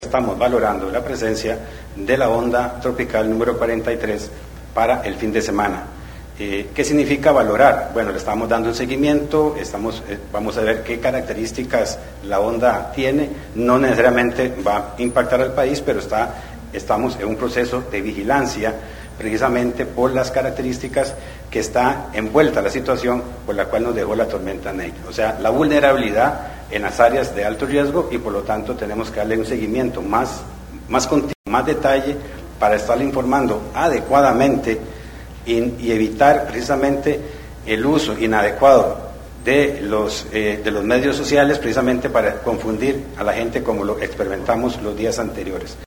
Estamos valorando la presencia de la onda tropical número 43 para el fin de semana. ¿Qué significa valorar? Bueno, le estamos dando un seguimiento, vamos a ver qué características la onda tiene. No necesariamente va a impactar al país, pero estamos en un proceso de vigilancia precisamente por las características que está envuelta la situación por la cual nos dejó la tormenta Neil. O sea, la vulnerabilidad en las áreas de alto riesgo, y por lo tanto tenemos que darle un seguimiento más continuo, más detalle, para estarle informando adecuadamente y evitar precisamente el uso inadecuado de los medios sociales, precisamente para confundir a la gente como lo experimentamos los días anteriores.